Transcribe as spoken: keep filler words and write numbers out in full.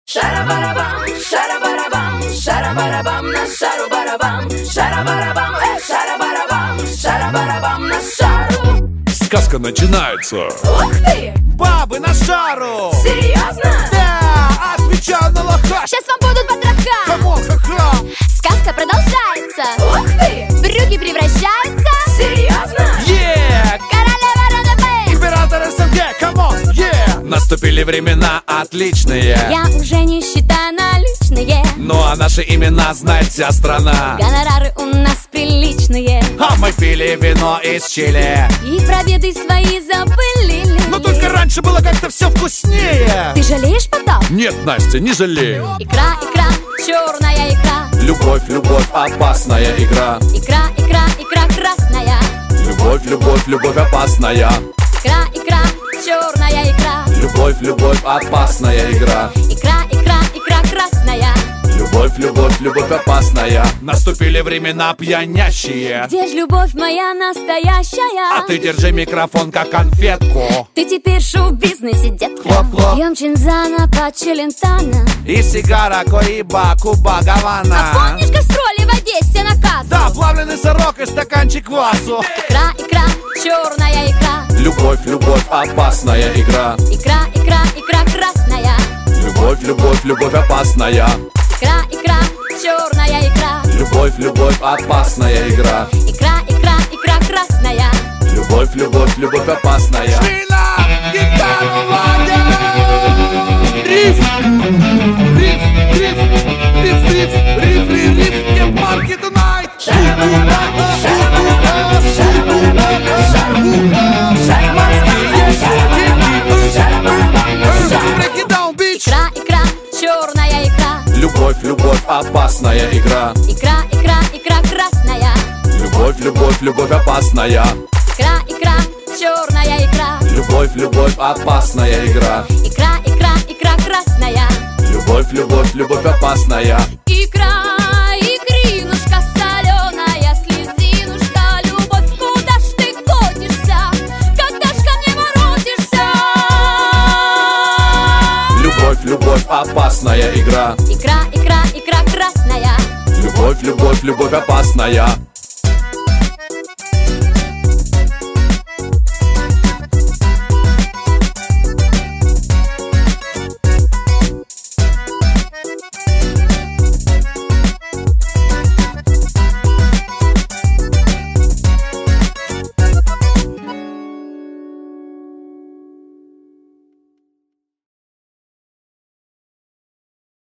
Шара-барабам, шара-барабам, шара-барабам, на шару-барабам, шара-барабам, э, шара-барабам, шара-барабам, на шару. Сказка начинается. Ух ты! Бабы на шару! Серьезно? Да, отвечаю на лоха! Сейчас вам будут потроха. Камон, ха-ха! Сказка продолжается. Ух ты! Брюки превращаются. Серьезно? Yeah! Королева РНБ. Император СНГ, камон, yeah! Наступили времена отличные, Я уже не считаю наличные. ну а наши имена знает вся страна. Гонорары у нас приличные. А мы пили вино из Чили. И про беды свои забыли. Но только раньше было как-то все вкуснее! Ты жалеешь потом? Нет, Настя, не жалею. Икра, икра, черная икра. Любовь, любовь, опасная игра. Икра, икра, икра красная. Любовь, любовь, любовь, опасная. Икра, икра, черная икра. Любовь, любовь, опасная игра. Икра, икра, икра красная. Любовь, любовь, любовь, опасная. Наступили времена пьянящие. Где ж любовь моя настоящая? А ты держи микрофон как конфетку. Ты теперь в шоу-бизнесе, детка. Хлоп-хлоп. Пьем чинзана по челентано. И сигара, коиба, Куба, Гавана. А помнишь гастроли в Одессе на кассу? Да, плавленый сырок и стаканчик квасу! Икра, икра, черная икра. Любовь, любовь, опасная игра. Икра, икра, икра красная. Любовь, любовь, любовь, опасная. Икра, икра, черная икра. Любовь, любовь, опасная игра. Икра, икра, икра красная. Любовь, любовь, любовь, опасная. Шпина, гитару, Ваня! Риф! Риф, риф, риф, риф, риф, риф, риф, get monkey tonight! Шара-барабам, шара-барабам, шара-барабам, на шару. Шара-барабам, шара-барабам, шара-барабам, на шару. Break it down, bitch! Икра, икра, черная икра. Любовь, любовь, опасная игра. Икра, икра, икра красная. Любовь, любовь, любовь, опасная. Икра, икра, черная икра. Любовь, любовь, опасная игра. Икра, икра, икра красная. Любовь, любовь, любовь, опасная. Икра, икринушка соленая, слезинушка, любовь, куда ж ты котишься? Когда ж ко мне воротишься? Любовь, любовь, опасная игра. Икра, икра, икра красная. Любовь, любовь, любовь, опасная.